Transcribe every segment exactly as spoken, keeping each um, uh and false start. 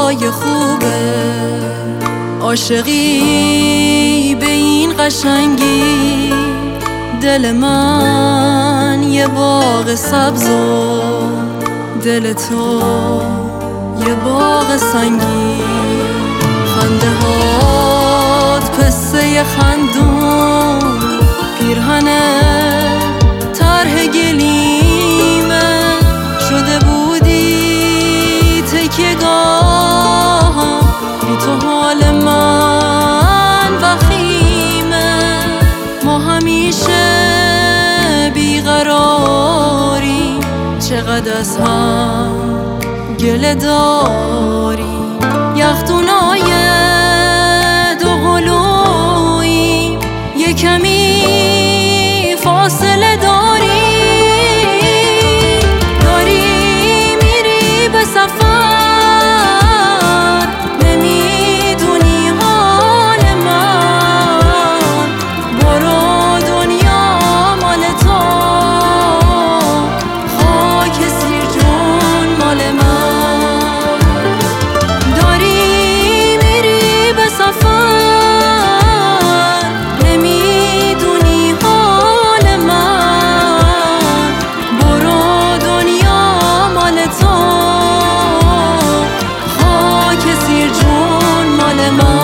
دنیای خوبه، عاشقی به این قشنگی، دل من یه باغ سبز و دل تو یه باغ سنگی. خنده هات پسته خندون، پیرهن طرح گلیمه، شده بودی تکیه‌گاهم، بی تو حال من وخیمه. ما همیشه بیقراریم، چقدر از هم گله داریم، یخدونای دوقلوییم، یه کمی فاصله داریم. داری میری به سفر، نمیدونی حال من، برو دنیا مال تو، خاک سیر جون مال من. داری میری به سفر، نمیدونی حال من، برو دنیا مال تو، خاک سیر جون مال من.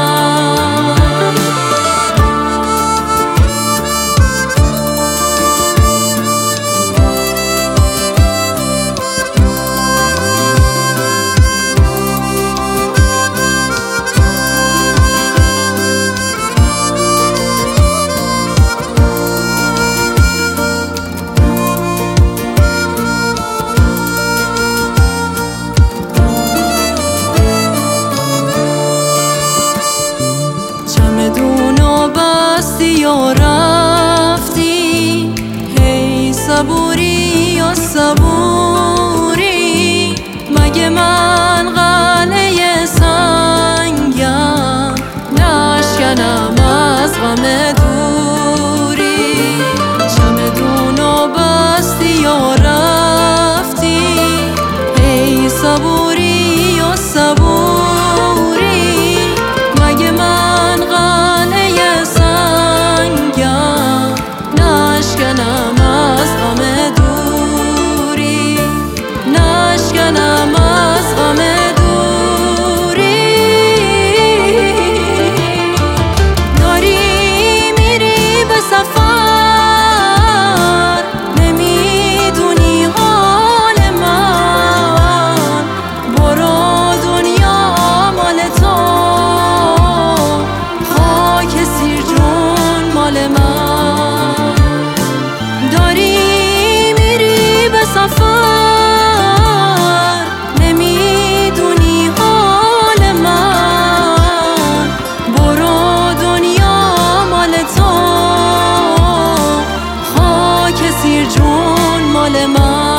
چمدونو بستی و رفتی، هی صبوری و صبوری، مگه من قلعه سنگم نشکنم از غم دوری. چمدونو بستی و رفتی، هی صبوری و صبوری، مگه من قلعه سنگم نشکنم از غم دوری، نشکنم از غم دوری. داری میری به سفر، نمیدونی حال من، برو دنیا مال تو، خاک سیر جون مال من. داری میری به سفر، نمیدونی حال من، برو دنیا مال تو، خاک سیر جون مال من.